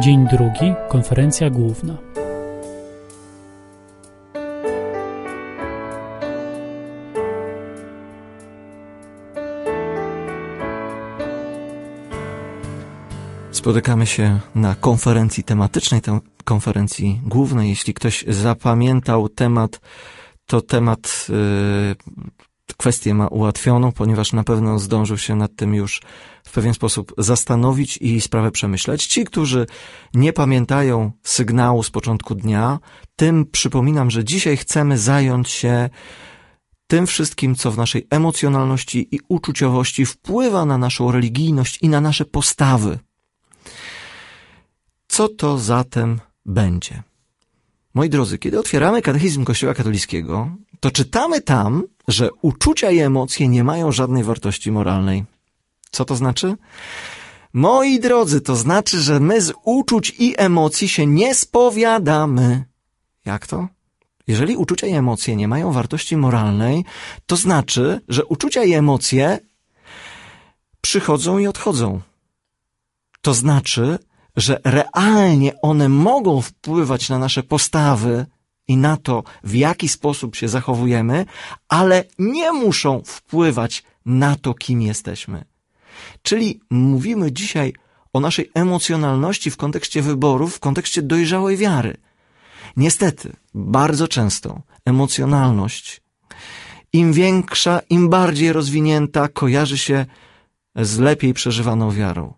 Dzień drugi, konferencja główna. Spotykamy się na konferencji tematycznej, konferencji głównej. Jeśli ktoś zapamiętał temat, to kwestię ma ułatwioną, ponieważ na pewno zdążył się nad tym już w pewien sposób zastanowić i sprawę przemyśleć. Ci, którzy nie pamiętają sygnału z początku dnia, tym przypominam, że dzisiaj chcemy zająć się tym wszystkim, co w naszej emocjonalności i uczuciowości wpływa na naszą religijność i na nasze postawy. Co to zatem będzie? Moi drodzy, kiedy otwieramy katechizm Kościoła katolickiego, to czytamy tam, że uczucia i emocje nie mają żadnej wartości moralnej. Co to znaczy? Moi drodzy, to znaczy, że my z uczuć i emocji się nie spowiadamy. Jak to? Jeżeli uczucia i emocje nie mają wartości moralnej, to znaczy, że uczucia i emocje przychodzą i odchodzą. To znaczy, że realnie one mogą wpływać na nasze postawy i na to, w jaki sposób się zachowujemy, ale nie muszą wpływać na to, kim jesteśmy. Czyli mówimy dzisiaj o naszej emocjonalności w kontekście wyborów, w kontekście dojrzałej wiary. Niestety, bardzo często emocjonalność, im większa, im bardziej rozwinięta, kojarzy się z lepiej przeżywaną wiarą.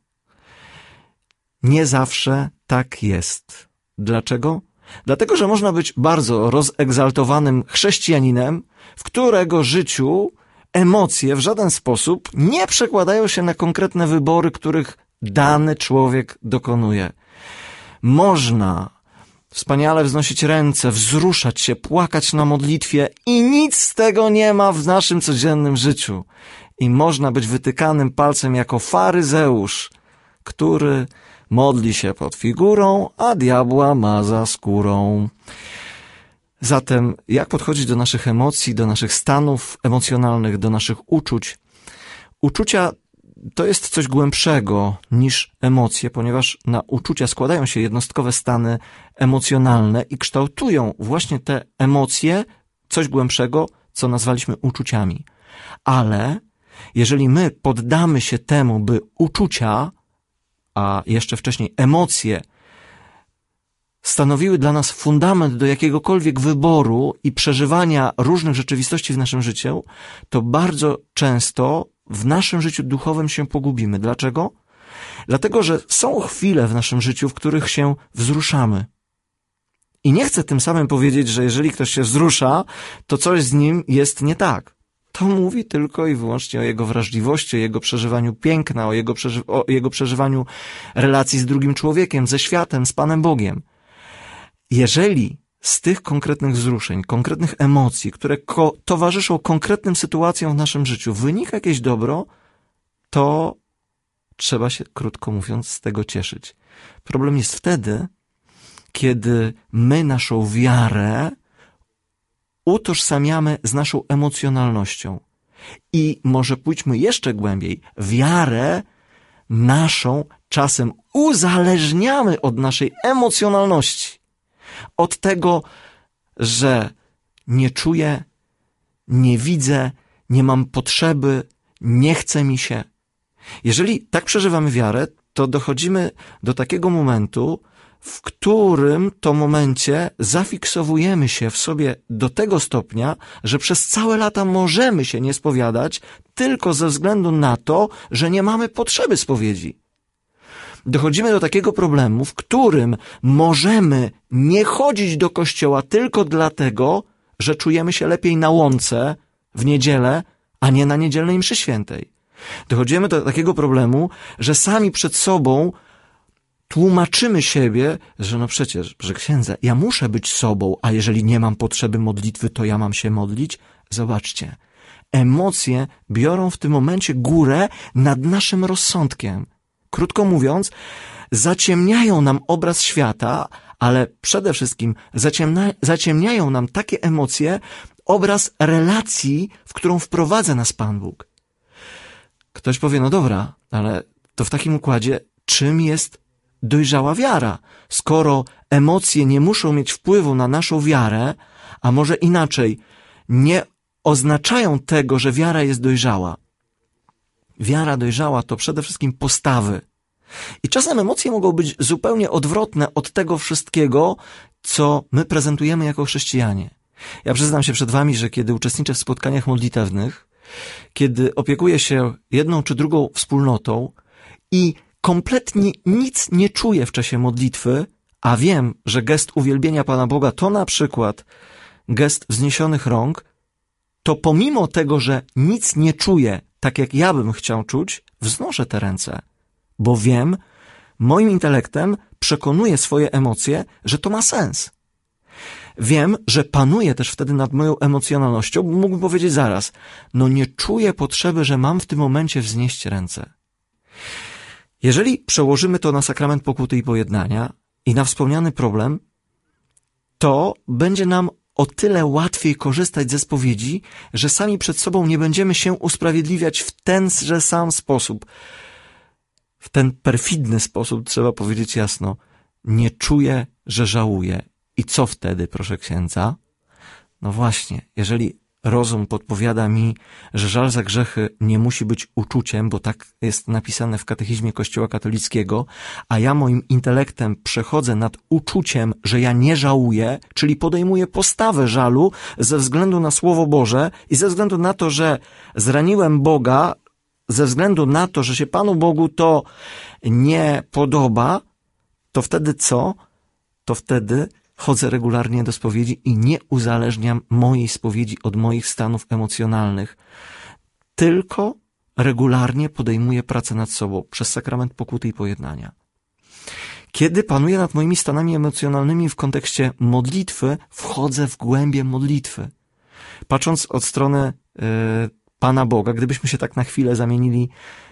Nie zawsze tak jest. Dlaczego? Dlatego, że można być bardzo rozegzaltowanym chrześcijaninem, w którego życiu emocje w żaden sposób nie przekładają się na konkretne wybory, których dany człowiek dokonuje. Można wspaniale wznosić ręce, wzruszać się, płakać na modlitwie i nic z tego nie ma w naszym codziennym życiu. I można być wytykanym palcem jako faryzeusz, który modli się pod figurą, a diabła ma za skórą. Zatem jak podchodzić do naszych emocji, do naszych stanów emocjonalnych, do naszych uczuć? Uczucia to jest coś głębszego niż emocje, ponieważ na uczucia składają się jednostkowe stany emocjonalne i kształtują właśnie te emocje, coś głębszego, co nazwaliśmy uczuciami. Ale jeżeli my poddamy się temu, by uczucia, a jeszcze wcześniej emocje, stanowiły dla nas fundament do jakiegokolwiek wyboru i przeżywania różnych rzeczywistości w naszym życiu, to bardzo często w naszym życiu duchowym się pogubimy. Dlaczego? Dlatego, że są chwile w naszym życiu, w których się wzruszamy. I nie chcę tym samym powiedzieć, że jeżeli ktoś się wzrusza, to coś z nim jest nie tak. To mówi tylko i wyłącznie o jego wrażliwości, o jego przeżywaniu piękna, o jego przeżywaniu relacji z drugim człowiekiem, ze światem, z Panem Bogiem. Jeżeli z tych konkretnych wzruszeń, konkretnych emocji, które towarzyszą konkretnym sytuacjom w naszym życiu, wynika jakieś dobro, to trzeba się, krótko mówiąc, z tego cieszyć. Problem jest wtedy, kiedy my naszą wiarę utożsamiamy z naszą emocjonalnością. I może pójdźmy jeszcze głębiej. Wiarę naszą czasem uzależniamy od naszej emocjonalności. Od tego, że nie czuję, nie widzę, nie mam potrzeby, nie chce mi się. Jeżeli tak przeżywamy wiarę, to dochodzimy do takiego momentu, w którym to momencie zafiksowujemy się w sobie do tego stopnia, że przez całe lata możemy się nie spowiadać tylko ze względu na to, że nie mamy potrzeby spowiedzi. Dochodzimy do takiego problemu, w którym możemy nie chodzić do kościoła tylko dlatego, że czujemy się lepiej na łące w niedzielę, a nie na niedzielnej mszy świętej. Dochodzimy do takiego problemu, że sami przed sobą tłumaczymy siebie, że no przecież, że księdza, ja muszę być sobą, a jeżeli nie mam potrzeby modlitwy, to ja mam się modlić. Zobaczcie, emocje biorą w tym momencie górę nad naszym rozsądkiem. Krótko mówiąc, zaciemniają nam obraz świata, ale przede wszystkim zaciemniają nam takie emocje, obraz relacji, w którą wprowadza nas Pan Bóg. Ktoś powie, no dobra, ale to w takim układzie czym jest dojrzała wiara. Skoro emocje nie muszą mieć wpływu na naszą wiarę, a może inaczej, nie oznaczają tego, że wiara jest dojrzała. Wiara dojrzała to przede wszystkim postawy. I czasem emocje mogą być zupełnie odwrotne od tego wszystkiego, co my prezentujemy jako chrześcijanie. Ja przyznam się przed wami, że kiedy uczestniczę w spotkaniach modlitewnych, kiedy opiekuję się jedną czy drugą wspólnotą i kompletnie nic nie czuję w czasie modlitwy, a wiem, że gest uwielbienia Pana Boga to na przykład gest wzniesionych rąk, to pomimo tego, że nic nie czuję tak jak ja bym chciał czuć, wznoszę te ręce, bo wiem, moim intelektem przekonuję swoje emocje, że to ma sens. Wiem, że panuję też wtedy nad moją emocjonalnością, bo mógłbym powiedzieć zaraz, no nie czuję potrzeby, że mam w tym momencie wznieść ręce. Jeżeli przełożymy to na sakrament pokuty i pojednania i na wspomniany problem, to będzie nam o tyle łatwiej korzystać ze spowiedzi, że sami przed sobą nie będziemy się usprawiedliwiać w tenże sam sposób. W ten perfidny sposób, trzeba powiedzieć jasno, nie czuję, że żałuję. I co wtedy, proszę księdza? No właśnie, jeżeli rozum podpowiada mi, że żal za grzechy nie musi być uczuciem, bo tak jest napisane w katechizmie Kościoła katolickiego, a ja moim intelektem przechodzę nad uczuciem, że ja nie żałuję, czyli podejmuję postawę żalu ze względu na Słowo Boże i ze względu na to, że zraniłem Boga, ze względu na to, że się Panu Bogu to nie podoba, to wtedy co? To wtedy chodzę regularnie do spowiedzi i nie uzależniam mojej spowiedzi od moich stanów emocjonalnych. Tylko regularnie podejmuję pracę nad sobą przez sakrament pokuty i pojednania. Kiedy panuję nad moimi stanami emocjonalnymi w kontekście modlitwy, wchodzę w głębię modlitwy. Patrząc od strony Pana Boga, gdybyśmy się tak na chwilę zamienili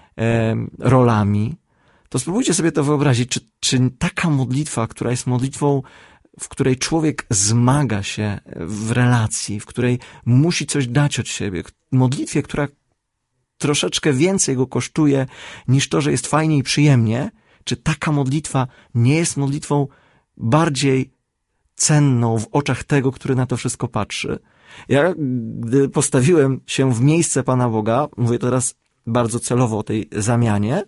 rolami, to spróbujcie sobie to wyobrazić, czy taka modlitwa, która jest modlitwą, w której człowiek zmaga się w relacji, w której musi coś dać od siebie, modlitwie, która troszeczkę więcej go kosztuje niż to, że jest fajnie i przyjemnie, czy taka modlitwa nie jest modlitwą bardziej cenną w oczach tego, który na to wszystko patrzy? Ja, gdy postawiłem się w miejsce Pana Boga, mówię teraz bardzo celowo o tej zamianie,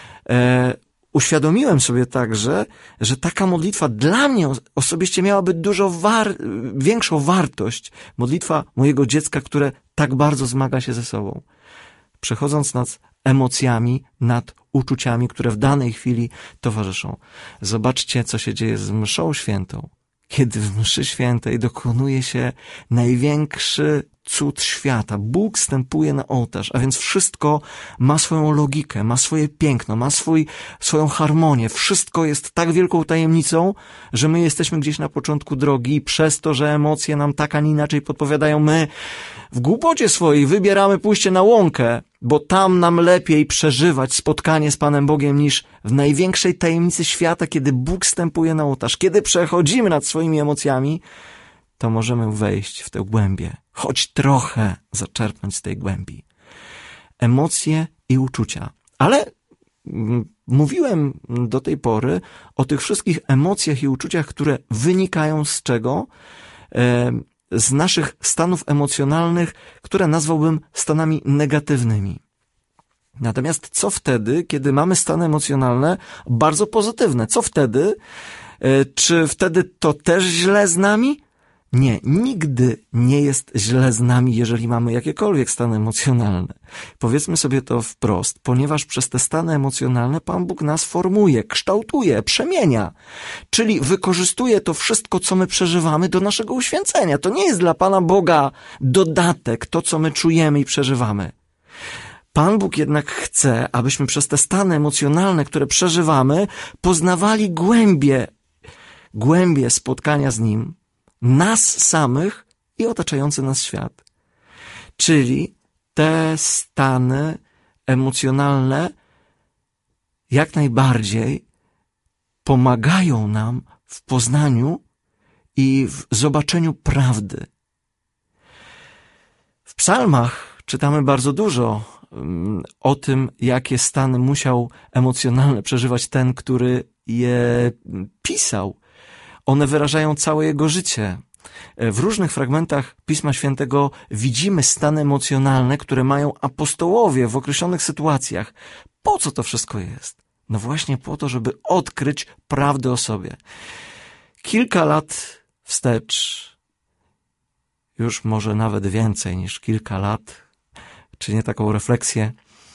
uświadomiłem sobie także, że taka modlitwa dla mnie osobiście miałaby dużo większą wartość. Modlitwa mojego dziecka, które tak bardzo zmaga się ze sobą. Przechodząc nad emocjami, nad uczuciami, które w danej chwili towarzyszą. Zobaczcie, co się dzieje z mszą świętą. Kiedy w mszy świętej dokonuje się największy cud świata. Bóg wstępuje na ołtarz, a więc wszystko ma swoją logikę, ma swoje piękno, ma swoją harmonię. Wszystko jest tak wielką tajemnicą, że my jesteśmy gdzieś na początku drogi i przez to, że emocje nam tak, a nie inaczej podpowiadają, my w głupocie swojej wybieramy pójście na łąkę, bo tam nam lepiej przeżywać spotkanie z Panem Bogiem niż w największej tajemnicy świata, kiedy Bóg wstępuje na ołtarz. Kiedy przechodzimy nad swoimi emocjami, to możemy wejść w tę głębię, choć trochę zaczerpnąć z tej głębi. Emocje i uczucia. Ale mówiłem do tej pory o tych wszystkich emocjach i uczuciach, które wynikają z czego? Z naszych stanów emocjonalnych, które nazwałbym stanami negatywnymi. Natomiast co wtedy, kiedy mamy stany emocjonalne bardzo pozytywne? Co wtedy? Czy wtedy to też źle z nami? Nie, nigdy nie jest źle z nami, jeżeli mamy jakiekolwiek stany emocjonalne. Powiedzmy sobie to wprost, ponieważ przez te stany emocjonalne Pan Bóg nas formuje, kształtuje, przemienia. Czyli wykorzystuje to wszystko, co my przeżywamy do naszego uświęcenia. To nie jest dla Pana Boga dodatek, to co my czujemy i przeżywamy. Pan Bóg jednak chce, abyśmy przez te stany emocjonalne, które przeżywamy, poznawali głębie spotkania z Nim, nas samych i otaczający nas świat. Czyli te stany emocjonalne jak najbardziej pomagają nam w poznaniu i w zobaczeniu prawdy. W psalmach czytamy bardzo dużo o tym, jakie stany musiał emocjonalne przeżywać ten, który je pisał. One wyrażają całe jego życie. W różnych fragmentach Pisma Świętego widzimy stany emocjonalne, które mają apostołowie w określonych sytuacjach. Po co to wszystko jest? No właśnie po to, żeby odkryć prawdę o sobie. Kilka lat wstecz, już może nawet więcej niż kilka lat, czynię taką refleksję,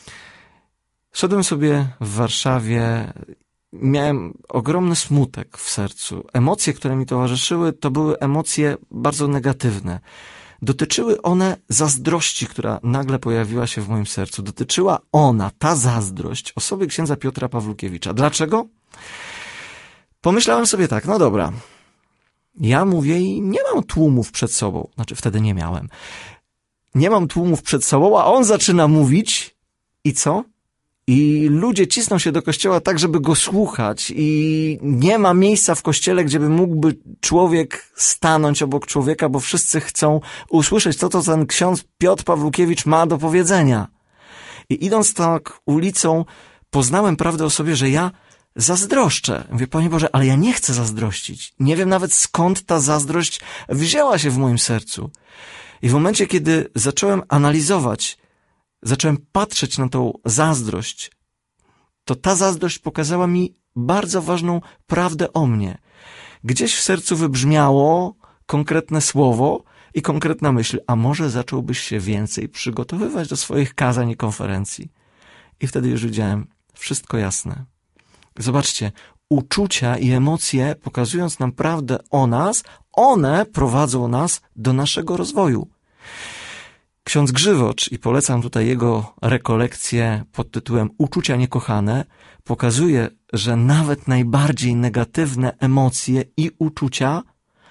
szedłem sobie w Warszawie, miałem ogromny smutek w sercu. Emocje, które mi towarzyszyły, to były emocje bardzo negatywne. Dotyczyły one zazdrości, która nagle pojawiła się w moim sercu. Dotyczyła ona, ta zazdrość, osoby księdza Piotra Pawlukiewicza. Dlaczego? Pomyślałem sobie tak, no dobra, ja mówię i nie mam tłumów przed sobą. Znaczy wtedy nie miałem. Nie mam tłumów przed sobą, a on zaczyna mówić i co? I ludzie cisną się do kościoła tak, żeby go słuchać i nie ma miejsca w kościele, gdzie by mógłby człowiek stanąć obok człowieka, bo wszyscy chcą usłyszeć to, co ten ksiądz Piotr Pawlukiewicz ma do powiedzenia. I idąc tak ulicą, poznałem prawdę o sobie, że ja zazdroszczę. Mówię, Panie Boże, ale ja nie chcę zazdrościć. Nie wiem nawet skąd ta zazdrość wzięła się w moim sercu. I w momencie, kiedy zacząłem analizować, zacząłem patrzeć na tą zazdrość, to ta zazdrość pokazała mi bardzo ważną prawdę o mnie. Gdzieś w sercu wybrzmiało konkretne słowo i konkretna myśl, a może zacząłbyś się więcej przygotowywać do swoich kazań i konferencji. I wtedy już widziałem, wszystko jasne. Zobaczcie, uczucia i emocje, pokazując nam prawdę o nas, one prowadzą nas do naszego rozwoju. Ksiądz Grzywocz, i polecam tutaj jego rekolekcję pod tytułem Uczucia niekochane, pokazuje, że nawet najbardziej negatywne emocje i uczucia,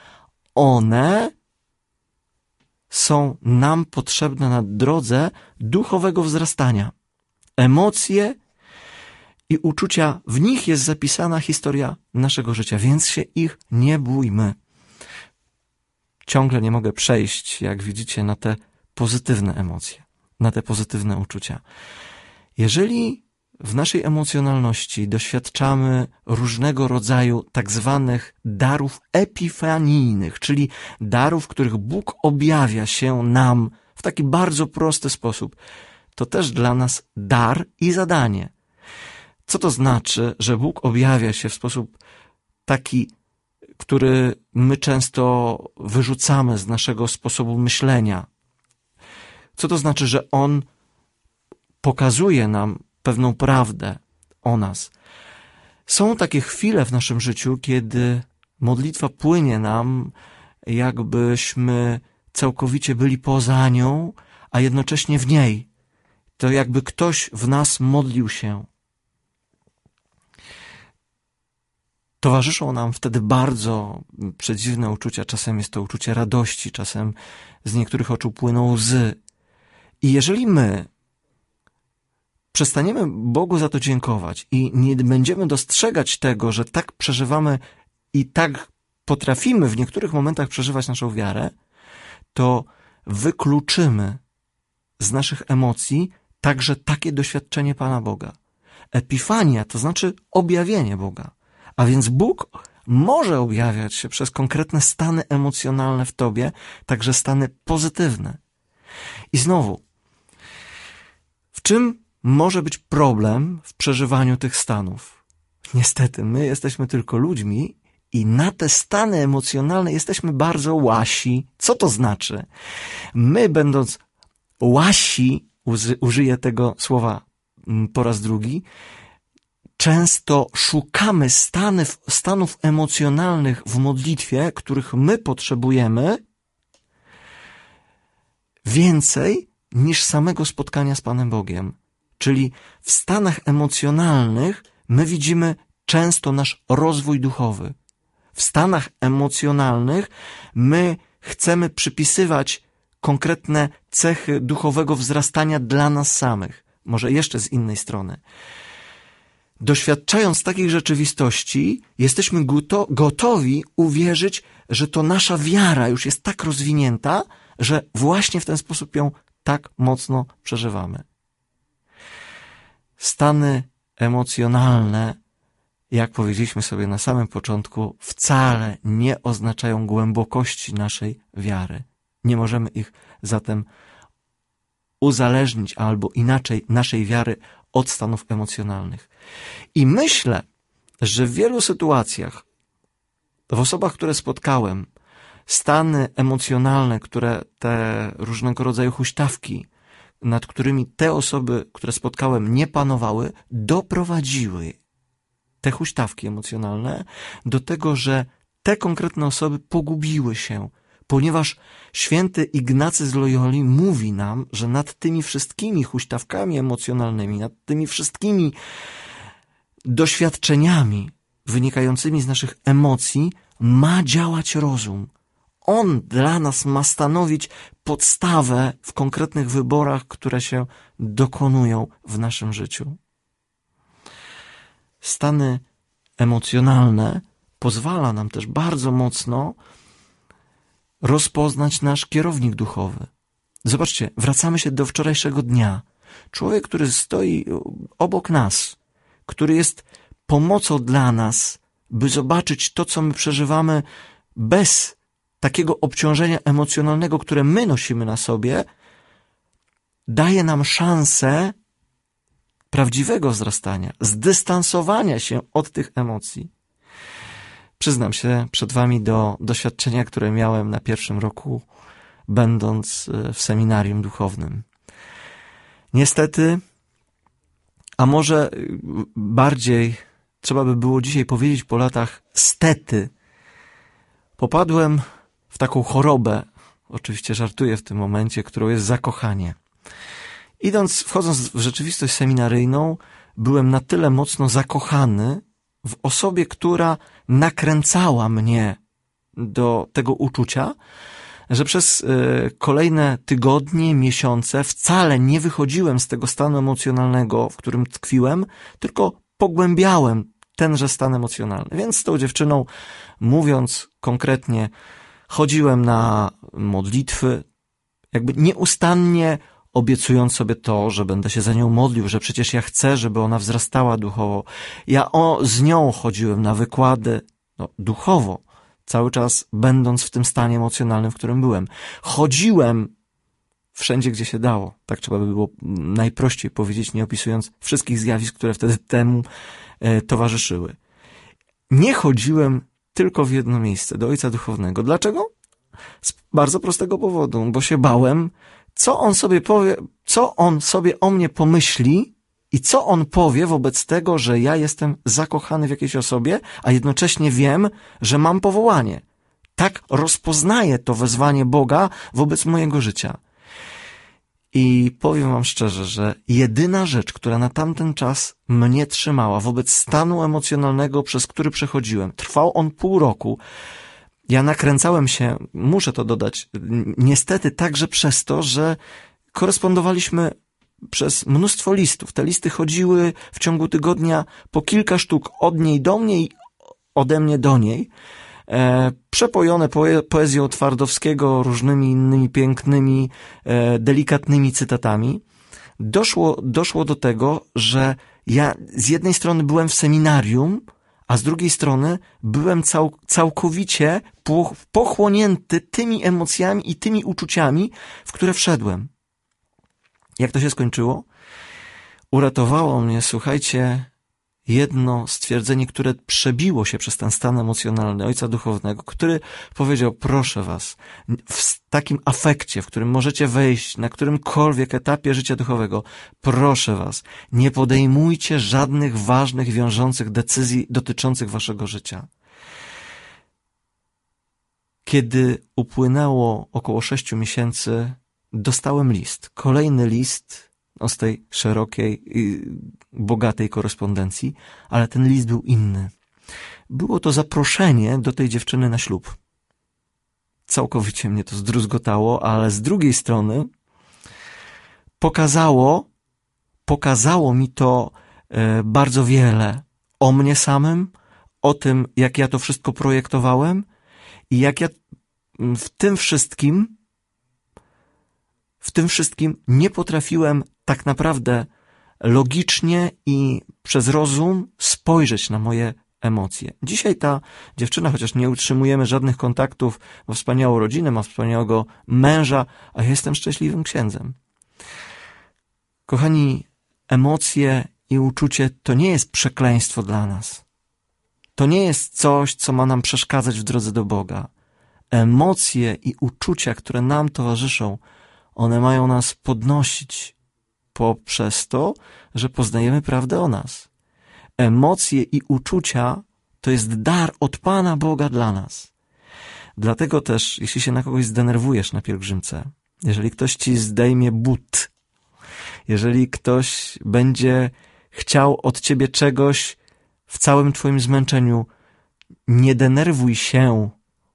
one są nam potrzebne na drodze duchowego wzrastania. Emocje i uczucia, w nich jest zapisana historia naszego życia, więc się ich nie bójmy. Ciągle nie mogę przejść, jak widzicie, na te pozytywne emocje, na te pozytywne uczucia. Jeżeli w naszej emocjonalności doświadczamy różnego rodzaju tak zwanych darów epifanijnych, czyli darów, w których Bóg objawia się nam w taki bardzo prosty sposób, to też dla nas dar i zadanie. Co to znaczy, że Bóg objawia się w sposób taki, który my często wyrzucamy z naszego sposobu myślenia? Co to znaczy, że On pokazuje nam pewną prawdę o nas? Są takie chwile w naszym życiu, kiedy modlitwa płynie nam, jakbyśmy całkowicie byli poza nią, a jednocześnie w niej. To jakby ktoś w nas modlił się. Towarzyszą nam wtedy bardzo przedziwne uczucia. Czasem jest to uczucie radości, czasem z niektórych oczu płyną łzy. I jeżeli my przestaniemy Bogu za to dziękować i nie będziemy dostrzegać tego, że tak przeżywamy i tak potrafimy w niektórych momentach przeżywać naszą wiarę, to wykluczymy z naszych emocji także takie doświadczenie Pana Boga. Epifania to znaczy objawienie Boga. A więc Bóg może objawiać się przez konkretne stany emocjonalne w tobie, także stany pozytywne. I znowu, w czym może być problem w przeżywaniu tych stanów? Niestety, my jesteśmy tylko ludźmi i na te stany emocjonalne jesteśmy bardzo łasi. Co to znaczy? My, będąc łasi, użyję tego słowa po raz drugi, często szukamy stanów emocjonalnych w modlitwie, których my potrzebujemy więcej niż samego spotkania z Panem Bogiem. Czyli w stanach emocjonalnych my widzimy często nasz rozwój duchowy. W stanach emocjonalnych my chcemy przypisywać konkretne cechy duchowego wzrastania dla nas samych. Może jeszcze z innej strony. Doświadczając takich rzeczywistości, jesteśmy gotowi uwierzyć, że to nasza wiara już jest tak rozwinięta, że właśnie w ten sposób ją tak mocno przeżywamy. Stany emocjonalne, jak powiedzieliśmy sobie na samym początku, wcale nie oznaczają głębokości naszej wiary. Nie możemy ich zatem uzależnić, albo inaczej naszej wiary od stanów emocjonalnych. I myślę, że w wielu sytuacjach, w osobach, które spotkałem, stany emocjonalne, które te różnego rodzaju huśtawki, nad którymi te osoby, które spotkałem, nie panowały, doprowadziły te huśtawki emocjonalne do tego, że te konkretne osoby pogubiły się, ponieważ święty Ignacy z Loyoli mówi nam, że nad tymi wszystkimi huśtawkami emocjonalnymi, nad tymi wszystkimi doświadczeniami wynikającymi z naszych emocji ma działać rozum. On dla nas ma stanowić podstawę w konkretnych wyborach, które się dokonują w naszym życiu. Stany emocjonalne pozwala nam też bardzo mocno rozpoznać nasz kierownik duchowy. Zobaczcie, wracamy się do wczorajszego dnia. Człowiek, który stoi obok nas, który jest pomocą dla nas, by zobaczyć to, co my przeżywamy bez takiego obciążenia emocjonalnego, które my nosimy na sobie, daje nam szansę prawdziwego wzrastania, zdystansowania się od tych emocji. Przyznam się przed wami do doświadczenia, które miałem na pierwszym roku, będąc w seminarium duchownym. Niestety, a może bardziej trzeba by było dzisiaj powiedzieć po latach stety, popadłem w taką chorobę, oczywiście żartuję w tym momencie, którą jest zakochanie. Wchodząc w rzeczywistość seminaryjną, byłem na tyle mocno zakochany w osobie, która nakręcała mnie do tego uczucia, że przez kolejne tygodnie, miesiące wcale nie wychodziłem z tego stanu emocjonalnego, w którym tkwiłem, tylko pogłębiałem tenże stan emocjonalny. Więc z tą dziewczyną, mówiąc konkretnie, chodziłem na modlitwy, jakby nieustannie obiecując sobie to, że będę się za nią modlił, że przecież ja chcę, żeby ona wzrastała duchowo. Ja z nią chodziłem na wykłady, duchowo, cały czas będąc w tym stanie emocjonalnym, w którym byłem. Chodziłem wszędzie, gdzie się dało. Tak trzeba by było najprościej powiedzieć, nie opisując wszystkich zjawisk, które wtedy temu towarzyszyły. Nie chodziłem tylko w jedno miejsce, do ojca duchownego. Dlaczego? Z bardzo prostego powodu, bo się bałem, co on sobie powie, co on sobie o mnie pomyśli i co on powie wobec tego, że ja jestem zakochany w jakiejś osobie, a jednocześnie wiem, że mam powołanie. Tak rozpoznaję to wezwanie Boga wobec mojego życia. I powiem wam szczerze, że jedyna rzecz, która na tamten czas mnie trzymała wobec stanu emocjonalnego, przez który przechodziłem, trwał on pół roku. Ja nakręcałem się, muszę to dodać, niestety także przez to, że korespondowaliśmy przez mnóstwo listów. Te listy chodziły w ciągu tygodnia po kilka sztuk od niej do mnie i ode mnie do niej. Przepojone poezją Twardowskiego, różnymi innymi pięknymi, delikatnymi cytatami. Doszło do tego, że ja z jednej strony byłem w seminarium, a z drugiej strony byłem całkowicie pochłonięty tymi emocjami i tymi uczuciami, w które wszedłem. Jak to się skończyło? Uratowało mnie, słuchajcie, jedno stwierdzenie, które przebiło się przez ten stan emocjonalny ojca duchownego, który powiedział: proszę was, w takim afekcie, w którym możecie wejść na którymkolwiek etapie życia duchowego, proszę was, nie podejmujcie żadnych ważnych, wiążących decyzji dotyczących waszego życia. Kiedy upłynęło około 6 miesięcy, dostałem list, kolejny list z tej szerokiej i bogatej korespondencji, ale ten list był inny. Było to zaproszenie do tej dziewczyny na ślub. Całkowicie mnie to zdruzgotało, ale z drugiej strony pokazało mi to bardzo wiele o mnie samym, o tym, jak ja to wszystko projektowałem i jak ja w tym wszystkim nie potrafiłem tak naprawdę logicznie i przez rozum spojrzeć na moje emocje. Dzisiaj ta dziewczyna, chociaż nie utrzymujemy żadnych kontaktów, ma wspaniałą rodzinę, ma wspaniałego męża, a ja jestem szczęśliwym księdzem. Kochani, emocje i uczucie to nie jest przekleństwo dla nas. To nie jest coś, co ma nam przeszkadzać w drodze do Boga. Emocje i uczucia, które nam towarzyszą, one mają nas podnosić poprzez to, że poznajemy prawdę o nas. Emocje i uczucia to jest dar od Pana Boga dla nas. Dlatego też, jeśli się na kogoś zdenerwujesz na pielgrzymce, jeżeli ktoś ci zdejmie but, jeżeli ktoś będzie chciał od ciebie czegoś w całym twoim zmęczeniu, nie denerwuj się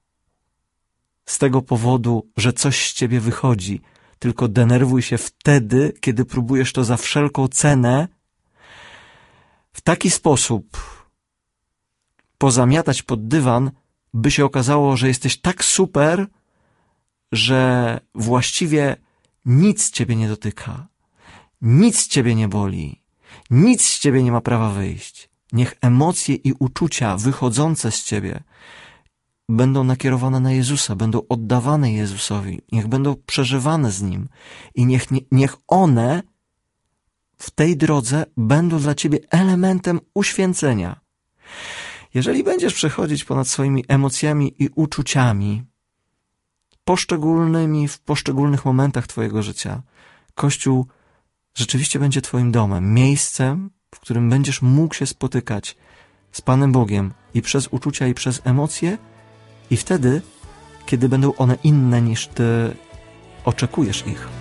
z tego powodu, że coś z ciebie wychodzi, tylko denerwuj się wtedy, kiedy próbujesz to za wszelką cenę w taki sposób pozamiatać pod dywan, by się okazało, że jesteś tak super, że właściwie nic ciebie nie dotyka, nic ciebie nie boli, nic z ciebie nie ma prawa wyjść. Niech emocje i uczucia wychodzące z ciebie będą nakierowane na Jezusa, będą oddawane Jezusowi, niech będą przeżywane z Nim i niech one w tej drodze będą dla ciebie elementem uświęcenia. Jeżeli będziesz przechodzić ponad swoimi emocjami i uczuciami poszczególnymi w poszczególnych momentach twojego życia, Kościół rzeczywiście będzie twoim domem, miejscem, w którym będziesz mógł się spotykać z Panem Bogiem i przez uczucia, i przez emocje, i wtedy, kiedy będą one inne niż ty oczekujesz ich.